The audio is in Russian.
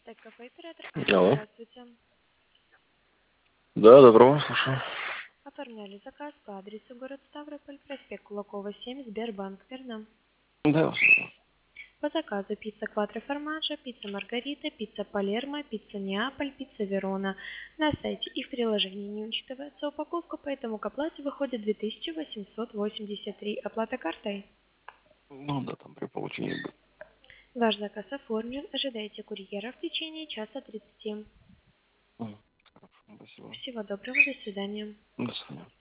Сайт-кафе оператор. Алло. Здравствуйте. Да, добро, слушаю. Оформляли заказ по адресу город Ставрополь, проспект Кулакова, 7, Сбербанк, верно? Да, По заказу пицца Кватро Формаджо, пицца Маргарита, пицца Палермо, пицца Неаполь, пицца Верона. На сайте и в приложении не учитывается упаковка, поэтому к оплате выходит 2883. Оплата картой. ну да, там при получении будет. Ваш заказ оформлен. Ожидайте курьера в течение часа 30. Хорошо, спасибо. Всего доброго, до свидания. До свидания.